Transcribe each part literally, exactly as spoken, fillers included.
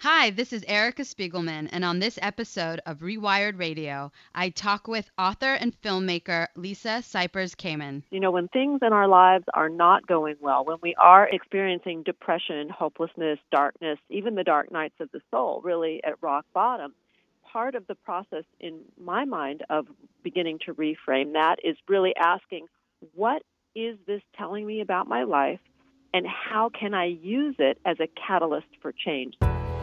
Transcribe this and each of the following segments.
Hi, this is Erica Spiegelman, and on this episode of Rewired Radio, I talk with author and filmmaker Lisa Cypers Kamen. You know, when things in our lives are not going well, when we are experiencing depression, hopelessness, darkness, even the dark nights of the soul, really at rock bottom, part of the process in my mind of beginning to reframe that is really asking, what is this telling me about my life, and how can I use it as a catalyst for change?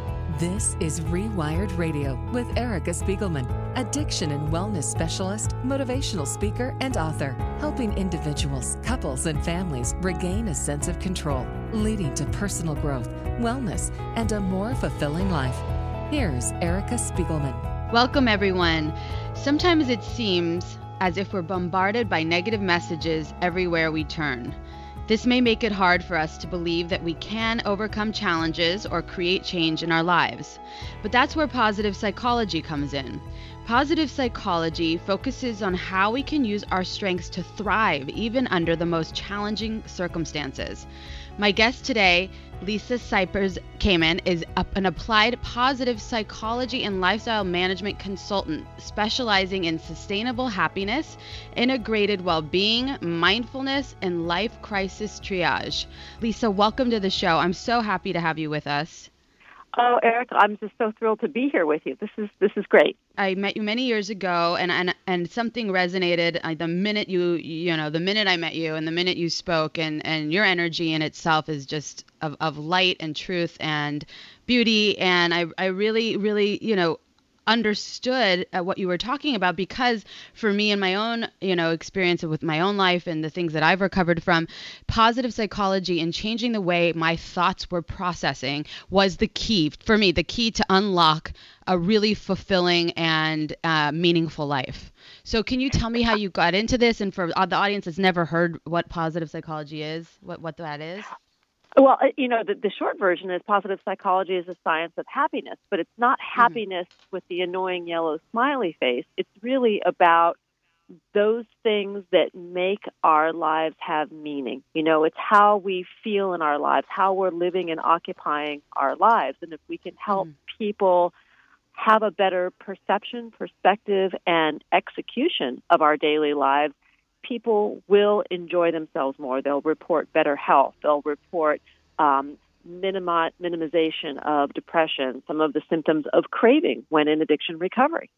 This is Rewired Radio with Erica Spiegelman, addiction and wellness specialist, motivational speaker, and author, helping individuals, couples, and families regain a sense of control, leading to personal growth, wellness, and a more fulfilling life. Here's Erica Spiegelman. Welcome, everyone. Sometimes it seems as if we're bombarded by negative messages everywhere we turn. This may make it hard for us to believe that we can overcome challenges or create change in our lives. But that's where positive psychology comes in. Positive psychology focuses on how we can use our strengths to thrive even under the most challenging circumstances. My guest today, Lisa Cypers Kamen, is an applied positive psychology and lifestyle management consultant specializing in sustainable happiness, integrated well-being, mindfulness, and life crisis triage. Lisa, welcome to the show. I'm so happy to have you with us. Oh, Eric, I'm just so thrilled to be here with you. This is this is great. I met you many years ago, and and, and something resonated uh, the minute you you know the minute I met you and the minute you spoke, and, and your energy in itself is just of, of light and truth and beauty, and I I really really you know understood uh, what you were talking about, because for me in my own you know experience with my own life and the things that I've recovered from, positive psychology and changing the way my thoughts were processing was the key for me, the key to unlock a really fulfilling and uh, meaningful life. So can you tell me how you got into this, and for the audience that's never heard what positive psychology is, what what that is? Well, you know, the, the short version is positive psychology is a science of happiness, but it's not happiness mm-hmm. with the annoying yellow smiley face. It's really about those things that make our lives have meaning. You know, it's how we feel in our lives, how we're living and occupying our lives. And if we can help mm-hmm. people have a better perception, perspective, and execution of our daily lives, people will enjoy themselves more. They'll report better health. They'll report um, minimi- minimization of depression, some of the symptoms of craving when in addiction recovery.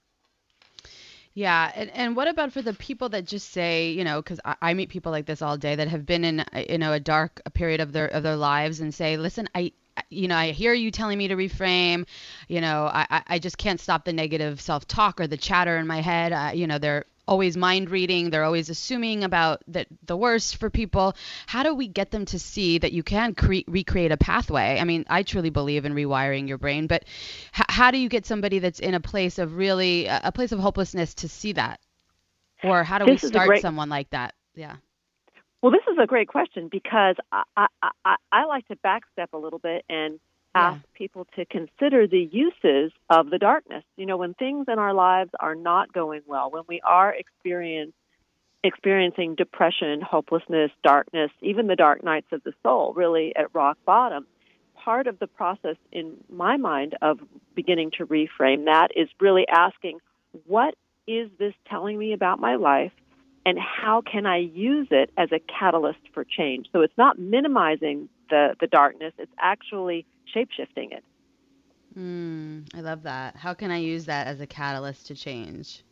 Yeah. And, and what about for the people that just say, you know, because I, I meet people like this all day that have been in, you know, a dark period of their of their lives and say, listen, I, you know, I hear you telling me to reframe, you know, I, I just can't stop the negative self-talk or the chatter in my head. Uh, you know, they're always mind reading. They're always assuming about that the worst for people. How do we get them to see that you can cre- recreate a pathway? I mean, I truly believe in rewiring your brain, but h- how do you get somebody that's in a place of really a place of hopelessness to see that? Or how do this we start great, someone like that? Yeah. Well, this is a great question, because I, I, I, I like to backstep a little bit and ask yeah. people to consider the uses of the darkness. You know, when things in our lives are not going well, when we are experience, experiencing depression, hopelessness, darkness, even the dark nights of the soul, really at rock bottom, part of the process in my mind of beginning to reframe that is really asking, what is this telling me about my life, and how can I use it as a catalyst for change? So it's not minimizing the, the darkness, it's actually shape-shifting it. Mm, I love that. How can I use that as a catalyst to change?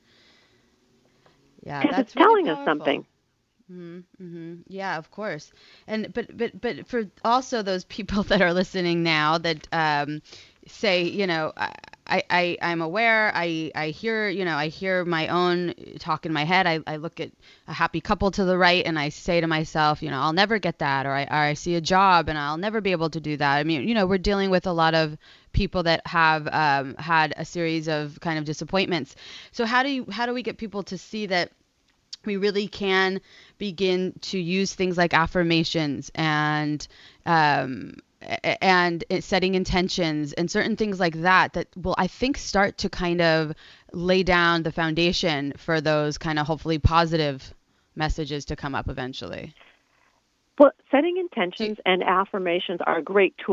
Yeah, that's it's telling really us something. Mm-hmm, mm-hmm. Yeah, of course. And but but but for also those people that are listening now that um, say, you know, I, I I'm aware. I I hear you know I hear my own talk in my head. I, I look at a happy couple to the right and I say to myself, you know, I'll never get that, or I or I see a job and I'll never be able to do that. I mean, you know, we're dealing with a lot of people that have um, had a series of kind of disappointments. So how do you how do we get people to see that we really can begin to use things like affirmations and um, and setting intentions and certain things like that that will, I think, start to kind of lay down the foundation for those kind of hopefully positive messages to come up eventually? Well, setting intentions and affirmations are great tools.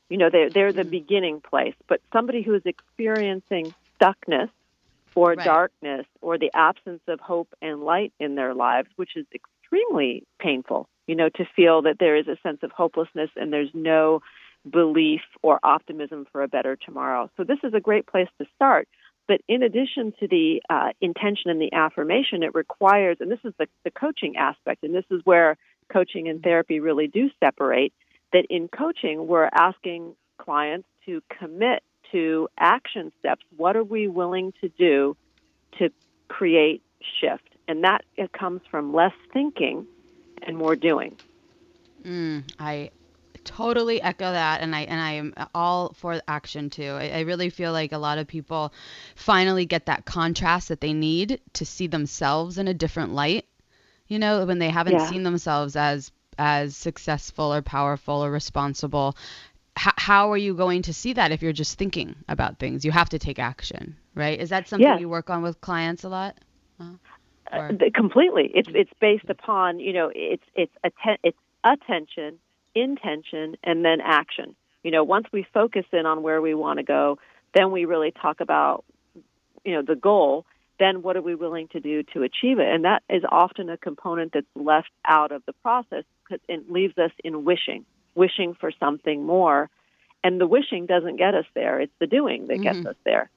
You know, they're, they're the beginning place. But somebody who is experiencing stuckness or Right. darkness or the absence of hope and light in their lives, which is extremely painful, you know, to feel that there is a sense of hopelessness and there's no belief or optimism for a better tomorrow. So this is a great place to start. But in addition to the uh, intention and the affirmation, it requires, and this is the, the coaching aspect, and this is where coaching and therapy really do separate, that in coaching, we're asking clients to commit to action steps. What are we willing to do to create shift? And that it comes from less thinking and more doing. Mm, I totally echo that, and I and I am all for action too. I, I really feel like a lot of people finally get that contrast that they need to see themselves in a different light. You know, when they haven't Yeah. seen themselves as as successful or powerful or responsible. H- how are you going to see that if you're just thinking about things? You have to take action, right? Is that something Yes. you work on with clients a lot? Uh, or- Uh, th- completely. It's it's based upon, you know, it's it's atten- it's attention, intention, and then action. You know, once we focus in on where we want to go, then we really talk about, you know, the goal. Then what are we willing to do to achieve it? And that is often a component that's left out of the process because it leaves us in wishing, wishing for something more. And the wishing doesn't get us there. It's the doing that gets Mhm. us there.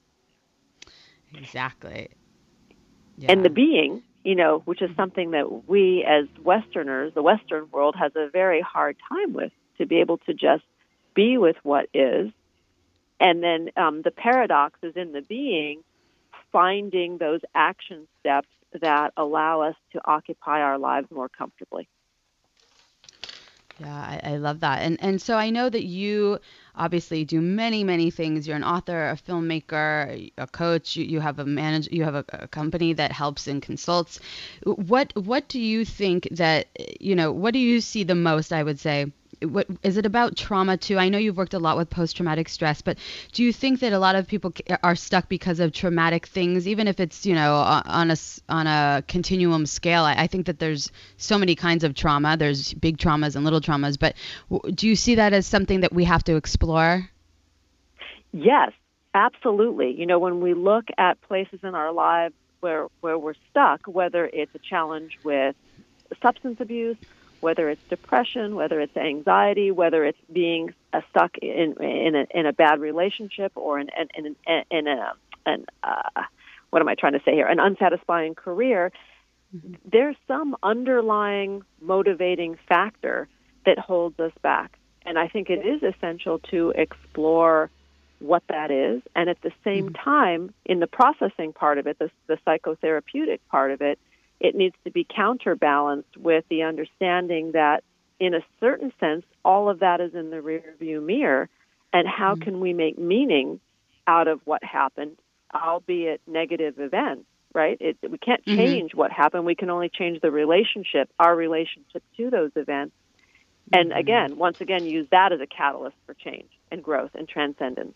Exactly. Yeah. And the being, you know, which is something that we as Westerners, the Western world, has a very hard time with, to be able to just be with what is. And then um, the paradox is in the being, finding those action steps that allow us to occupy our lives more comfortably. Yeah, I, I love that. And and so I know that you obviously do many, many things. You're an author, a filmmaker, a coach, you, you have a manage you have a, a company that helps and consults. What what do you think that, you know, what do you see the most, I would say? What is it about trauma too? I know you've worked a lot with post-traumatic stress, but do you think that a lot of people c- are stuck because of traumatic things, even if it's, you know, o- on a s- on a continuum scale? I, I think that there's so many kinds of trauma. There's big traumas and little traumas, but w- do you see that as something that we have to explore? Yes, absolutely. You know, when we look at places in our lives where where we're stuck, whether it's a challenge with substance abuse, whether it's depression, whether it's anxiety, whether it's being uh, stuck in in a, in a bad relationship or in in in, in a an uh, what am I trying to say here? An unsatisfying career. Mm-hmm. There's some underlying motivating factor that holds us back, and I think it is essential to explore what that is, and at the same mm-hmm. time, in the processing part of it, the, the psychotherapeutic part of it, it needs to be counterbalanced with the understanding that, in a certain sense, all of that is in the rearview mirror, and how mm-hmm. can we make meaning out of what happened, albeit negative events, right? It, we can't change mm-hmm. what happened. We can only change the relationship, our relationship to those events. And mm-hmm. again, once again, use that as a catalyst for change and growth and transcendence.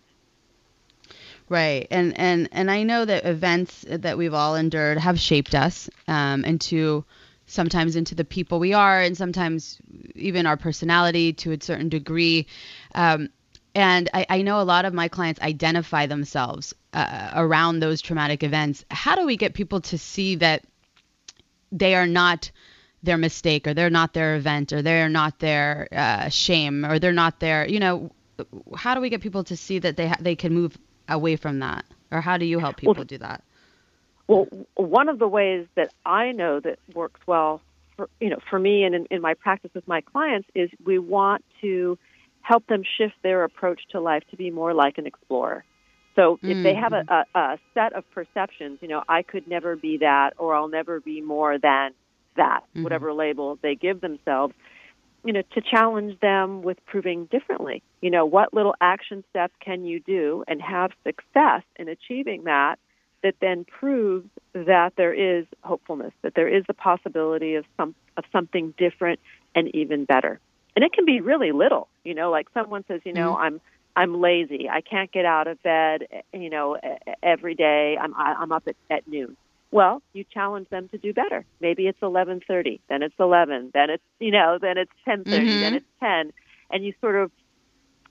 Right. And, and, and I know that events that we've all endured have shaped us um, into sometimes into the people we are, and sometimes even our personality to a certain degree. Um, and I, I know a lot of my clients identify themselves uh, around those traumatic events. How do we get people to see that they are not their mistake, or they're not their event, or they're not their uh, shame, or they're not their, you know, how do we get people to see that they ha- they can move away from that? Or how do you help people well, do that? Well, one of the ways that I know that works well for, you know, for me and in, in my practice with my clients is we want to help them shift their approach to life to be more like an explorer. So if mm-hmm. they have a, a, a set of perceptions, you know, I could never be that, or I'll never be more than that, mm-hmm. whatever label they give themselves, you know, to challenge them with proving differently. You know, what little action steps can you do and have success in achieving that, that then proves that there is hopefulness, that there is the possibility of some of something different and even better. And it can be really little, you know, like someone says, you know, mm-hmm. I'm I'm lazy. I can't get out of bed, you know, every day. I'm I'm up at, at noon. Well, you challenge them to do better. Maybe it's eleven thirty, then it's eleven, then it's, you know, then it's ten thirty, mm-hmm. then it's ten. And you sort of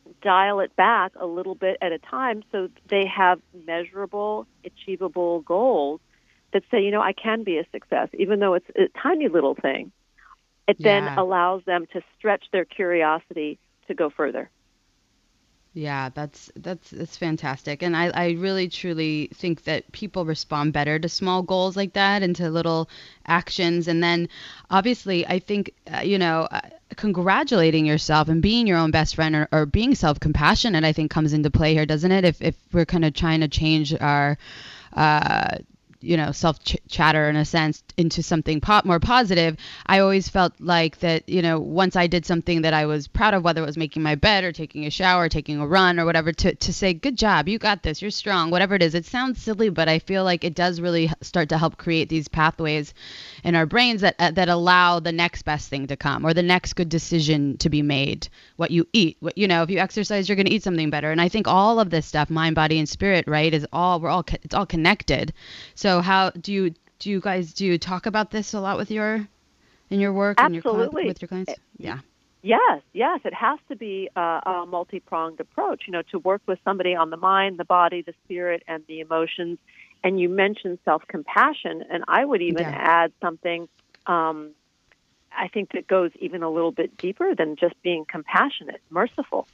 dial it back a little bit at a time so they have measurable, achievable goals that say, you know, I can be a success, even though it's a tiny little thing. It Yeah. then allows them to stretch their curiosity to go further. Yeah, that's that's that's fantastic. And I, I really truly think that people respond better to small goals like that and to little actions. And then obviously, I think, uh, you know, uh, congratulating yourself and being your own best friend, or, or being self-compassionate, I think comes into play here, doesn't it? If if we're kind of trying to change our uh you know, self ch- chatter in a sense into something po- more positive. I always felt like that, you know, once I did something that I was proud of, whether it was making my bed or taking a shower, taking a run or whatever, to, to say, good job, you got this, you're strong, whatever it is. It sounds silly, but I feel like it does really start to help create these pathways in our brains that, uh, that allow the next best thing to come, or the next good decision to be made. What you eat, what, you know, if you exercise, you're going to eat something better. And I think all of this stuff, mind, body, and spirit, right, is all, we're all, co- it's all connected. So how do you do you guys do you talk about this a lot with your in your work and your Absolutely. with your clients? Yeah. Yes, yes. It has to be a, a multi-pronged approach, you know, to work with somebody on the mind, the body, the spirit, and the emotions. And you mentioned self-compassion, and I would even Yeah. add something, um, I think that goes even a little bit deeper than just being compassionate, merciful.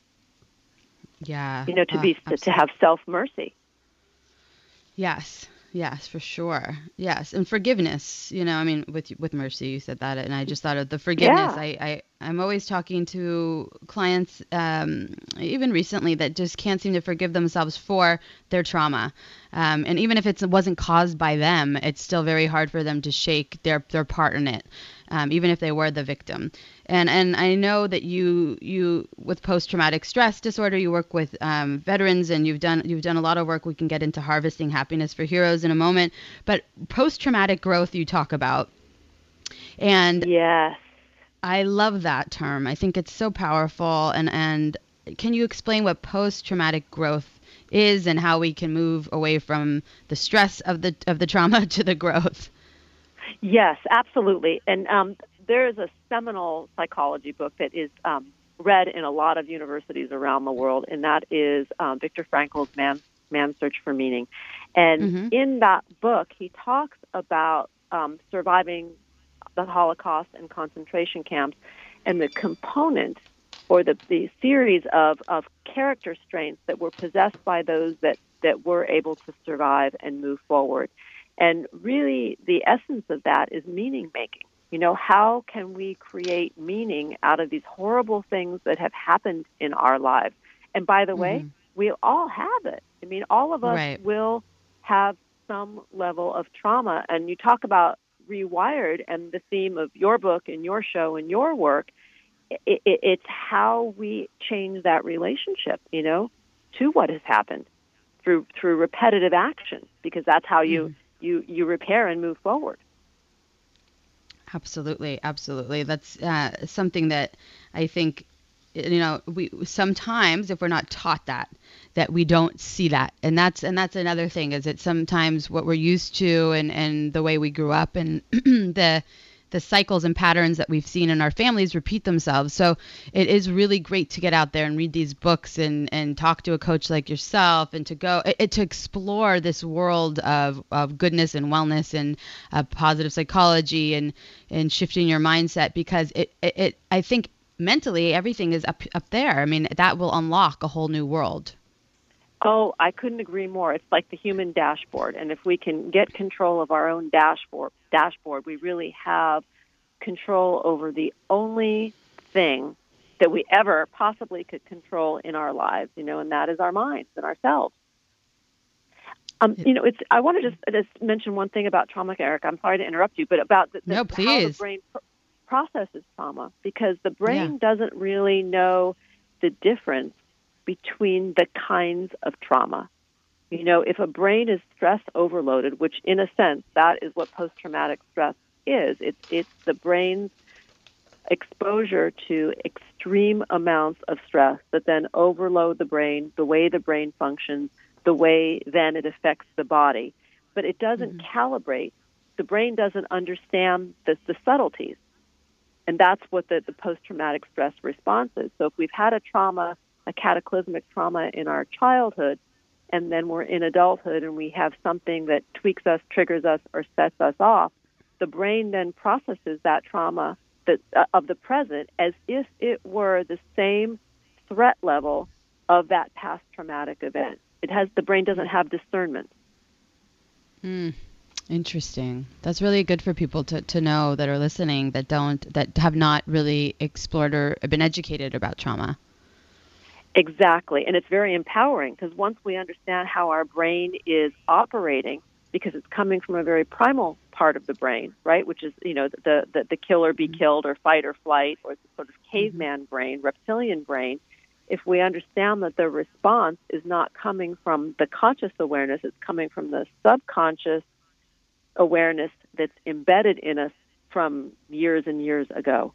Yeah. You know, to uh, be to absolutely. have self-mercy. Yes. Yes, for sure. Yes, and forgiveness. You know, I mean, with with mercy, you said that, and I just thought of the forgiveness. Yeah. I, I I'm always talking to clients, um, even recently, that just can't seem to forgive themselves for their trauma, um, and even if it's, it wasn't caused by them, it's still very hard for them to shake their their part in it, um, even if they were the victim. And and I know that you you with post-traumatic stress disorder, you work with um, veterans, and you've done you've done a lot of work. We can get into harvesting happiness for heroes in a moment, but post-traumatic growth you talk about, and Yes. I love that term. I think it's so powerful. And and can you explain what post-traumatic growth is and how we can move away from the stress of the of the trauma to the growth? Yes, absolutely. And um, there is a seminal psychology book that is um, read in a lot of universities around the world, and that is um, Viktor Frankl's Man, Man's Search for Meaning. And Mm-hmm. in that book, he talks about um, surviving the Holocaust and concentration camps and the components or the, the series of, of character strengths that were possessed by those that, that were able to survive and move forward. And really, the essence of that is meaning making. You know, how can we create meaning out of these horrible things that have happened in our lives? And by the Mm-hmm. way, we all have it. I mean, all of us Right. will have some level of trauma. And you talk about Rewired and the theme of your book and your show and your work. It, it, it's how we change that relationship, you know, to what has happened through through repetitive action, because that's how you. Mm-hmm. You, you repair and move forward. Absolutely, absolutely. That's uh, something that I think, you know, we sometimes, if we're not taught that, that we don't see that, and that's and that's another thing. Is that sometimes what we're used to and and the way we grew up and the the cycles and patterns that we've seen in our families repeat themselves. So it is really great to get out there and read these books and, and talk to a coach like yourself, and to go it, to explore this world of, of goodness and wellness and uh, positive psychology and, and shifting your mindset, because it, it, it I think mentally everything is up up there. I mean, that will unlock a whole new world. Oh, I couldn't agree more. It's like the human dashboard. And if we can get control of our own dashboard, dashboard, we really have control over the only thing that we ever possibly could control in our lives, you know, and that is our minds and ourselves. Um, you know, it's. I want to just, just mention one thing about trauma, Eric. I'm sorry to interrupt you, but about the, the, No, how the please. brain pr- processes trauma, because the brain Yeah. doesn't really know the difference between the kinds of trauma. You know, if a brain is stress overloaded, which in a sense, that is what post-traumatic stress is. It's, it's the brain's exposure to extreme amounts of stress that then overload the brain, the way the brain functions, the way then it affects the body. But it doesn't mm-hmm. calibrate. The brain doesn't understand the, the subtleties. And that's what the, the post-traumatic stress response is. So if we've had a trauma a cataclysmic trauma in our childhood, and then we're in adulthood and we have something that tweaks us, triggers us, or sets us off, the brain then processes that trauma that, uh, of the present as if it were the same threat level of that past traumatic event. It has the brain doesn't have discernment. Hmm. Interesting. That's really good for people to, to know that are listening that don't that have not really explored or been educated about trauma. Exactly. And it's very empowering because once we understand how our brain is operating, because it's coming from a very primal part of the brain, right, which is, you know, the, the, the kill or be mm-hmm. killed or fight or flight or the sort of caveman mm-hmm. brain, reptilian brain, if we understand that the response is not coming from the conscious awareness, it's coming from the subconscious awareness that's embedded in us from years and years ago.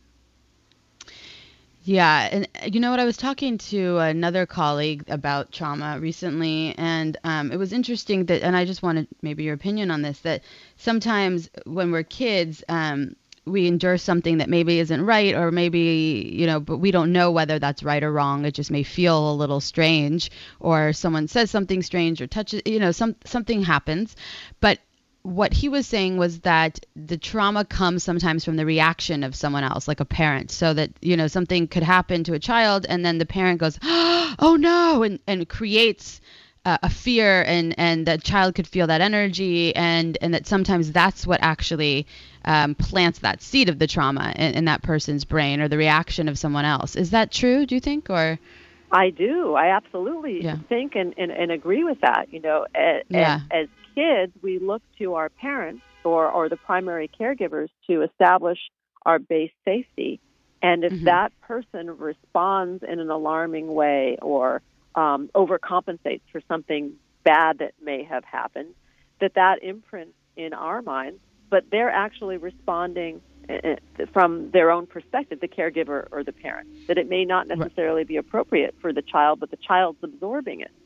Yeah. And you know what? I was talking to another colleague about trauma recently, and um, it was interesting that, and I just wanted maybe your opinion on this, that sometimes when we're kids, um, we endure something that maybe isn't right, or maybe, you know, but we don't know whether that's right or wrong. It just may feel a little strange, or someone says something strange or touches, you know, some something happens. But what he was saying was that the trauma comes sometimes from the reaction of someone else, like a parent, so that, you know, something could happen to a child and then the parent goes, oh no, and, and creates uh, a fear, and, and the child could feel that energy, and, and that sometimes that's what actually um, plants that seed of the trauma in, in that person's brain, or the reaction of someone else. Is that true, do you think? Or I do. I absolutely yeah. think and, and, and agree with that. You know, as, yeah. as kids, we look to our parents or, or the primary caregivers to establish our base safety. And if mm-hmm. that person responds in an alarming way or um, overcompensates for something bad that may have happened, that that imprints in our minds, but they're actually responding from their own perspective, the caregiver or the parent, that it may not necessarily be appropriate for the child, but the child's absorbing it.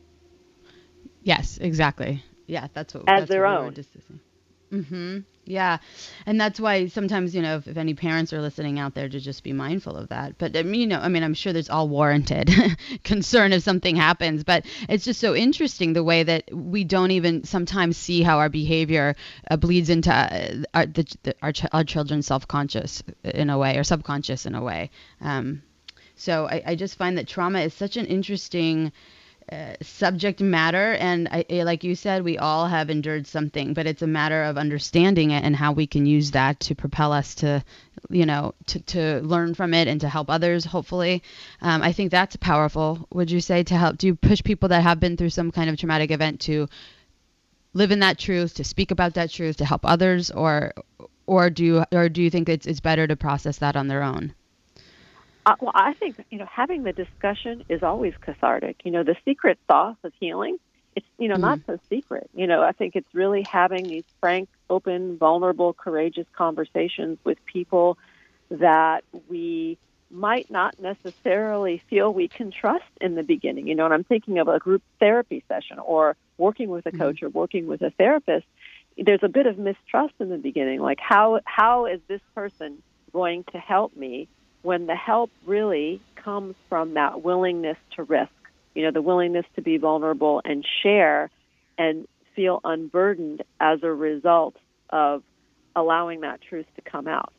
Yes, exactly. Yeah, that's what as that's their what own. We were discussing. Mm-hmm. Yeah, and that's why sometimes, you know, if, if any parents are listening out there, to just be mindful of that. But I mean, you know, I mean, I'm sure there's all warranted concern if something happens. But it's just so interesting the way that we don't even sometimes see how our behavior uh, bleeds into uh, our the, the, our, ch- our children's self-conscious in a way, or subconscious in a way. Um, so I, I just find that trauma is such an interesting Uh, subject matter, and I, like you said, we all have endured something, but it's a matter of understanding it and how we can use that to propel us to, you know, to, to learn from it and to help others, hopefully. Um, I think that's powerful, would you say, to help? Do you push people that have been through some kind of traumatic event to live in that truth, to speak about that truth, to help others, or or do you, or do you think it's, it's better to process that on their own? Uh, well, I think, you know, having the discussion is always cathartic. You know, the secret sauce of healing, it's, you know, mm-hmm. not so secret. You know, I think it's really having these frank, open, vulnerable, courageous conversations with people that we might not necessarily feel we can trust in the beginning. You know, and I'm thinking of a group therapy session or working with a coach mm-hmm. or working with a therapist. There's a bit of mistrust in the beginning. Like, how how is this person going to help me? When the help really comes from that willingness to risk, you know, the willingness to be vulnerable and share and feel unburdened as a result of allowing that truth to come out.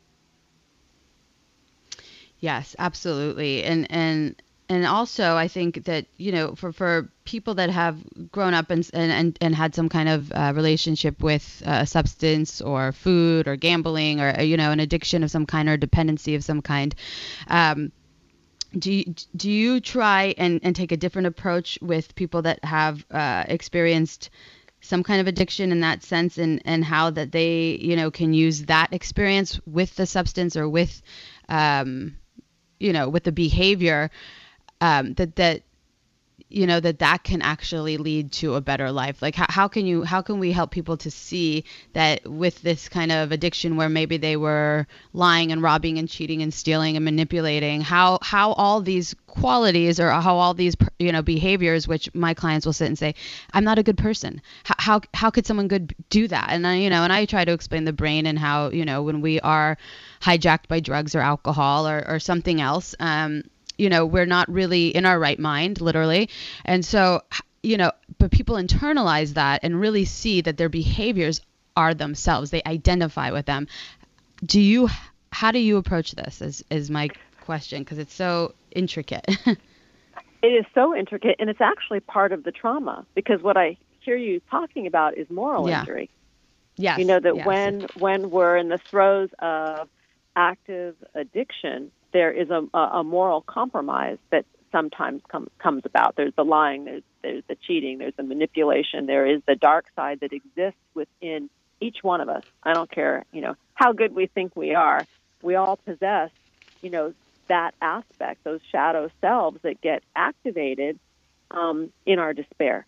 Yes, absolutely. And and and also I think that, you know, for, for people that have grown up and and, and had some kind of uh, relationship with a substance or food or gambling or, you know, an addiction of some kind or dependency of some kind, um, do you, do you try and, and take a different approach with people that have uh, experienced some kind of addiction in that sense, and, and how that they, you know, can use that experience with the substance or with, um, you know, with the behavior, um, that, that, you know, that that can actually lead to a better life? Like, how, how can you, how can we help people to see that with this kind of addiction where maybe they were lying and robbing and cheating and stealing and manipulating, how, how all these qualities or how all these, you know, behaviors, which my clients will sit and say, I'm not a good person. How, how, how could someone good do that? And I, you know, and I try to explain the brain and how, you know, when we are hijacked by drugs or alcohol or, or something else, um, you know, we're not really in our right mind, literally. And so, you know, but people internalize that and really see that their behaviors are themselves. They identify with them. Do you, how do you approach this is, is my question, because it's so intricate. It is so intricate, and it's actually part of the trauma, because what I hear you talking about is moral yeah. injury. Yes. You know, that yes. when when we're in the throes of active addiction, there is a, a moral compromise that sometimes com- comes about. There's the lying, there's, there's the cheating, there's the manipulation, there is the dark side that exists within each one of us. I don't care, you know, how good we think we are. We all possess, you know, that aspect, those shadow selves that get activated um, in our despair.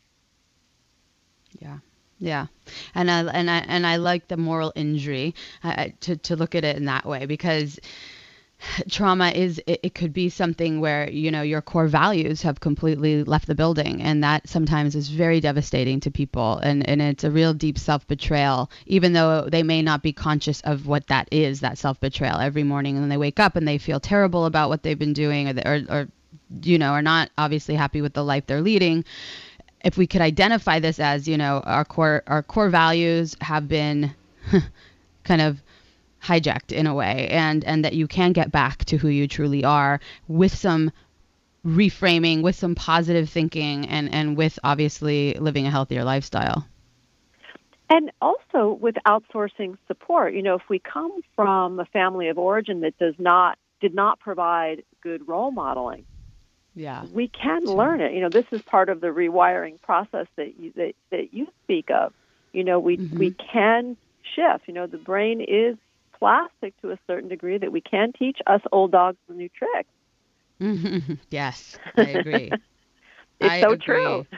Yeah, yeah, and I and I and I like the moral injury uh, to to look at it in that way, because trauma is it, it could be something where, you know, your core values have completely left the building, and that sometimes is very devastating to people, and and it's a real deep self-betrayal, even though they may not be conscious of what that is, that self-betrayal every morning, and then they wake up and they feel terrible about what they've been doing, or they, or, or you know, are not obviously happy with the life they're leading. If we could identify this as, you know, our core our core values have been kind of hijacked in a way, and and that you can get back to who you truly are with some reframing, with some positive thinking, and and with obviously living a healthier lifestyle. And also with outsourcing support. You know, if we come from a family of origin that does not did not provide good role modeling, yeah, we can sure. learn it. You know, this is part of the rewiring process that you that, that you speak of. You know, we mm-hmm. we can shift. You know, the brain is plastic to a certain degree that we can teach us old dogs the new tricks. Mm-hmm. Yes, I agree. It's I so agree. true.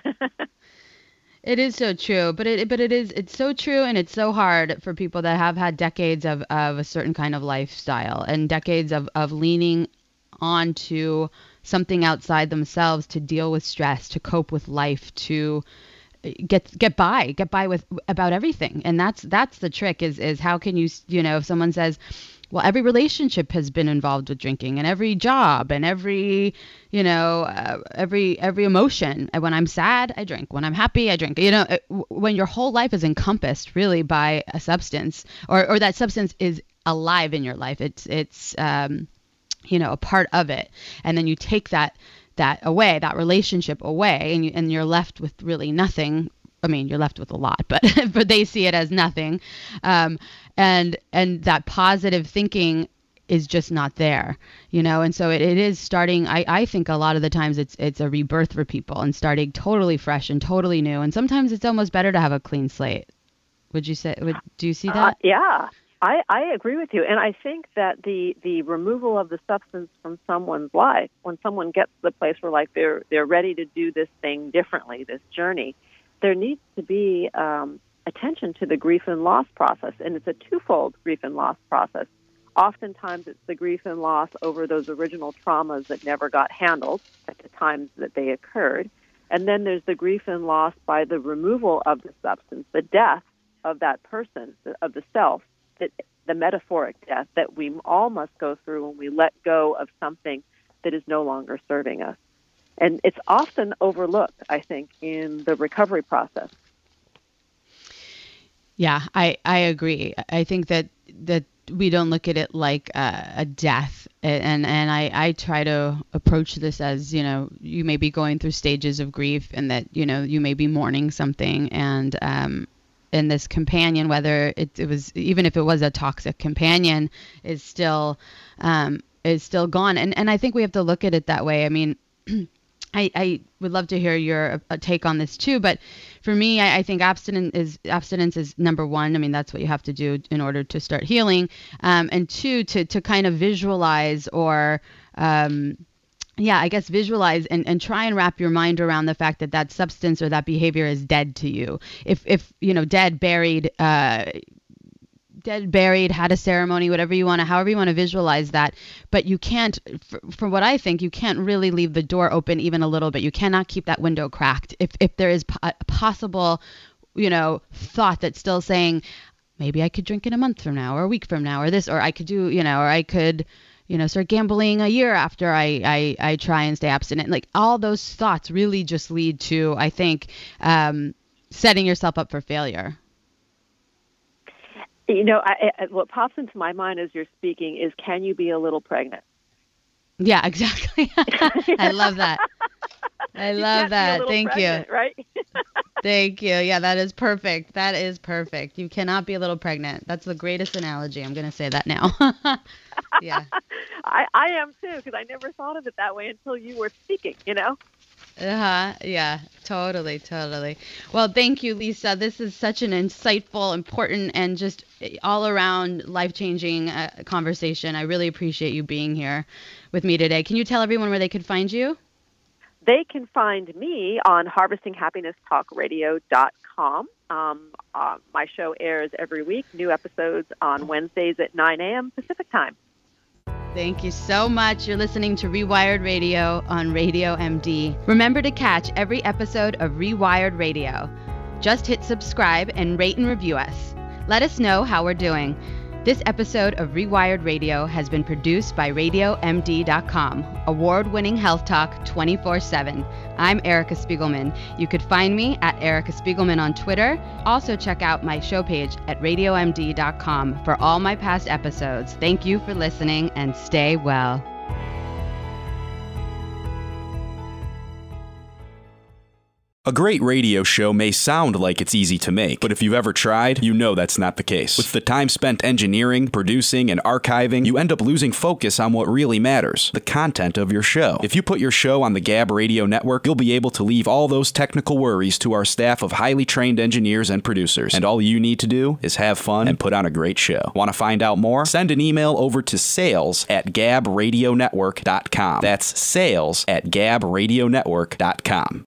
It is so true, but it but it is it's so true, and it's so hard for people that have had decades of, of a certain kind of lifestyle and decades of, of leaning onto something outside themselves to deal with stress, to cope with life, to get get by, get by with about everything. And that's that's the trick is is how can you, you know, if someone says, well, every relationship has been involved with drinking, and every job, and every, you know, uh, every every emotion. And when I'm sad, I drink. When I'm happy, I drink. You know, it, when your whole life is encompassed really by a substance, or or that substance is alive in your life, it's it's um, you know, a part of it, and then you take that that away, that relationship away, and you, and you're left with really nothing. I mean, you're left with a lot, but but they see it as nothing, um, and and that positive thinking is just not there, you know. And so it, it is starting. I, I think a lot of the times it's it's a rebirth for people and starting totally fresh and totally new. And sometimes it's almost better to have a clean slate. Would you say? Would do you see that? Uh, yeah, I, I agree with you, and I think that the the removal of the substance from someone's life, when someone gets to the place where like they're they're ready to do this thing differently, this journey, there needs to be um, attention to the grief and loss process, and it's a twofold grief and loss process. Oftentimes, it's the grief and loss over those original traumas that never got handled at the times that they occurred, and then there's the grief and loss by the removal of the substance, the death of that person, of the self, the, the metaphoric death that we all must go through when we let go of something that is no longer serving us. And it's often overlooked, I think, in the recovery process. Yeah, I, I agree. I think that that we don't look at it like a, a death. And, and I, I try to approach this as, you know, you may be going through stages of grief, and that, you know, you may be mourning something. And um, and this companion, whether it, it was, even if it was a toxic companion, is still um, is still gone. And, and I think we have to look at it that way. I mean, I, I would love to hear your uh, take on this too, but for me, I, I think abstinence is abstinence is number one. I mean, that's what you have to do in order to start healing, um, and two, to to kind of visualize or, um, yeah, I guess visualize and, and try and wrap your mind around the fact that that substance or that behavior is dead to you. If if you know, dead, buried. Uh, dead, buried, had a ceremony, whatever you want to, however you want to visualize that. But you can't, for, for what I think, you can't really leave the door open even a little bit. You cannot keep that window cracked. If if there is a possible, you know, thought that's still saying, maybe I could drink in a month from now or a week from now or this, or I could do, you know, or I could you know, start gambling a year after I, I, I try and stay abstinent. Like all those thoughts really just lead to, I think, um, setting yourself up for failure. You know, I, I, what pops into my mind as you're speaking is, can you be a little pregnant? Yeah, exactly. I love that. I love that. Thank pregnant, you. Right? Thank you. Yeah, that is perfect. That is perfect. You cannot be a little pregnant. That's the greatest analogy. I'm going to say that now. Yeah. I, I am too, because I never thought of it that way until you were speaking, you know? Uh-huh. Yeah, totally, totally. Well, thank you, Lisa. This is such an insightful, important, and just all around life-changing uh, conversation. I really appreciate you being here with me today. Can you tell everyone where they could find you? They can find me on harvesting happiness talk radio dot com. Um, uh, my show airs every week, new episodes on Wednesdays at nine a.m. Pacific time. Thank you so much. You're listening to Rewired Radio on Radio M D. Remember to catch every episode of Rewired Radio. Just hit subscribe and rate and review us. Let us know how we're doing. This episode of Rewired Radio has been produced by radio m d dot com, award-winning health talk twenty-four seven. I'm Erica Spiegelman. You could find me at Erica Spiegelman on Twitter. Also check out my show page at radio m d dot com for all my past episodes. Thank you for listening and stay well. A great radio show may sound like it's easy to make, but if you've ever tried, you know that's not the case. With the time spent engineering, producing, and archiving, you end up losing focus on what really matters, the content of your show. If you put your show on the Gab Radio Network, you'll be able to leave all those technical worries to our staff of highly trained engineers and producers. And all you need to do is have fun and put on a great show. Want to find out more? Send an email over to sales at gab radio network dot com. That's sales at gab radio network dot com.